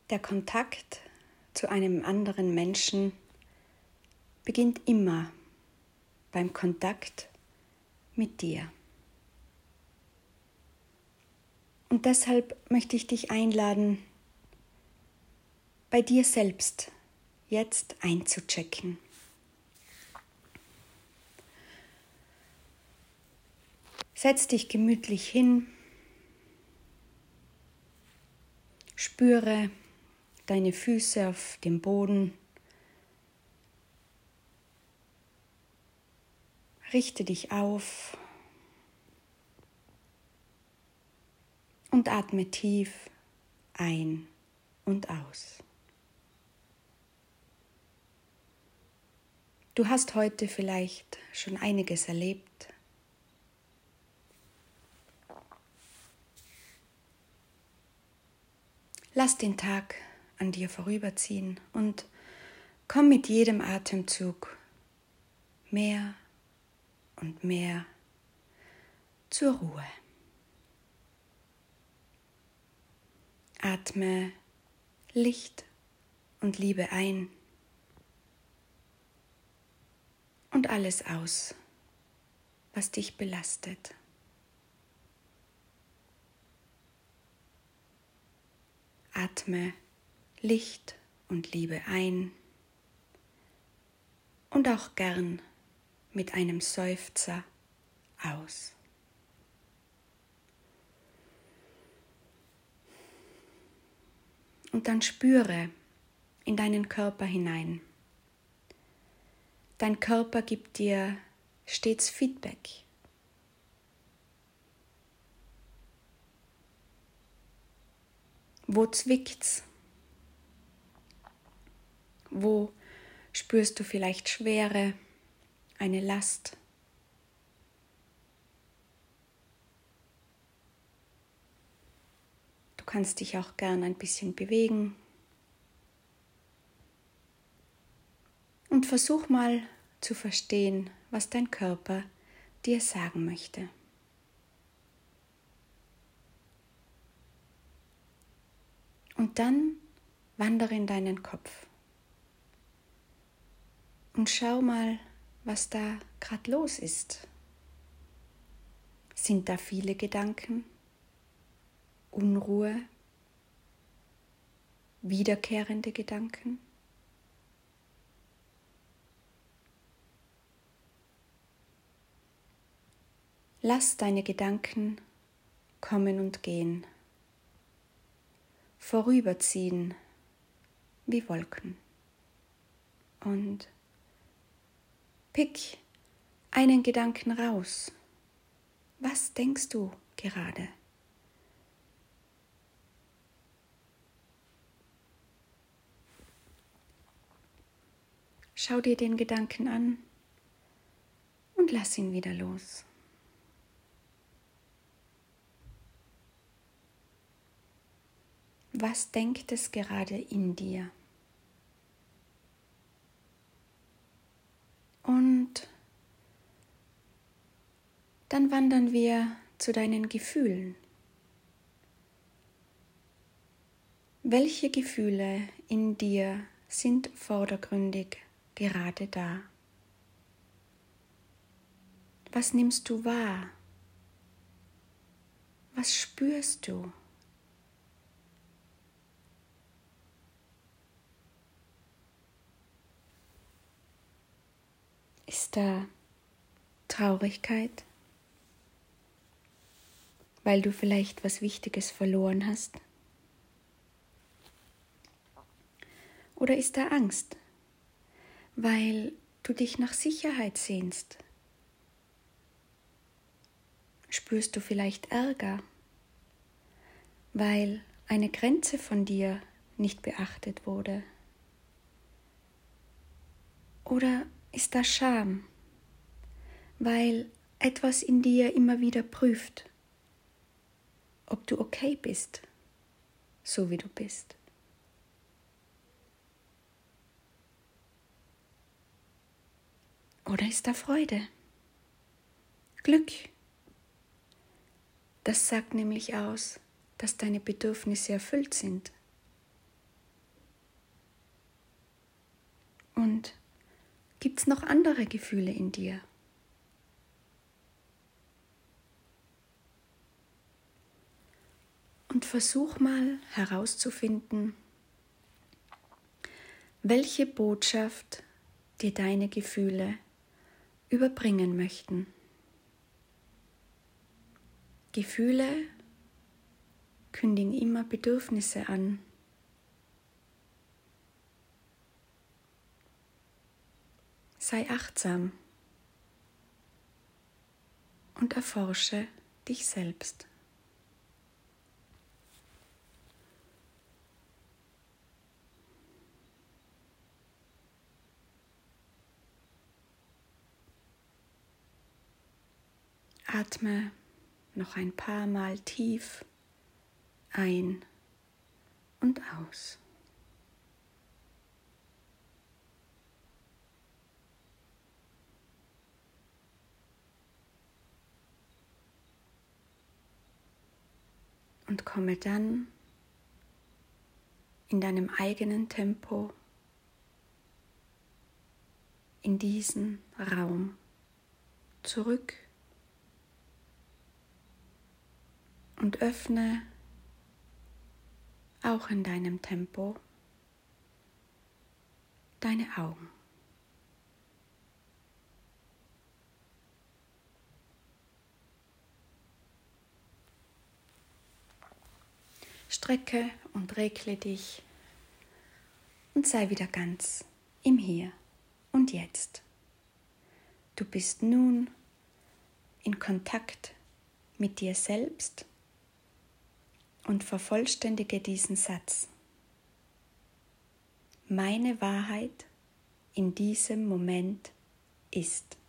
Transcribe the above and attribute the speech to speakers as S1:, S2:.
S1: Der Kontakt zu einem anderen Menschen beginnt immer beim Kontakt mit dir. Und deshalb möchte ich dich einladen, bei dir selbst jetzt einzuchecken. Setz dich gemütlich hin, spüre deine Füße auf dem Boden, richte dich auf und atme tief ein und aus. Du hast heute vielleicht schon einiges erlebt. Lass den Tag an dir vorüberziehen und komm mit jedem Atemzug mehr und mehr zur Ruhe. Atme Licht und Liebe ein und alles aus, was dich belastet. Atme Licht und Liebe ein und auch gern mit einem Seufzer aus. Und dann spüre in deinen Körper hinein. Dein Körper gibt dir stets Feedback. Wo zwickt's? Wo spürst du vielleicht Schwere, eine Last? Du kannst dich auch gern ein bisschen bewegen. Und versuch mal zu verstehen, was dein Körper dir sagen möchte. Und dann wandere in deinen Kopf und schau mal, was da gerade los ist. Sind da viele Gedanken, Unruhe, wiederkehrende Gedanken? Lass deine Gedanken kommen und gehen, vorüberziehen wie Wolken. Und pick einen Gedanken raus. Was denkst du gerade? Schau dir den Gedanken an und lass ihn wieder los. Was denkt es gerade in dir? Und dann wandern wir zu deinen Gefühlen. Welche Gefühle in dir sind vordergründig gerade da? Was nimmst du wahr? Was spürst du? Ist da Traurigkeit, weil du vielleicht was Wichtiges verloren hast? Oder ist da Angst, weil du dich nach Sicherheit sehnst? Spürst du vielleicht Ärger, weil eine Grenze von dir nicht beachtet wurde? Oder ist da Scham, weil etwas in dir immer wieder prüft, ob du okay bist, so wie du bist? Oder ist da Freude, Glück? Das sagt nämlich aus, dass deine Bedürfnisse erfüllt sind. Und gibt es noch andere Gefühle in dir? Und versuch mal herauszufinden, welche Botschaft dir deine Gefühle überbringen möchten. Gefühle kündigen immer Bedürfnisse an. Sei achtsam und erforsche dich selbst. Atme noch ein paar Mal tief ein und aus. Und komme dann in deinem eigenen Tempo in diesen Raum zurück und öffne auch in deinem Tempo deine Augen. Strecke und regle dich und sei wieder ganz im Hier und Jetzt. Du bist nun in Kontakt mit dir selbst und vervollständige diesen Satz. Meine Wahrheit in diesem Moment ist.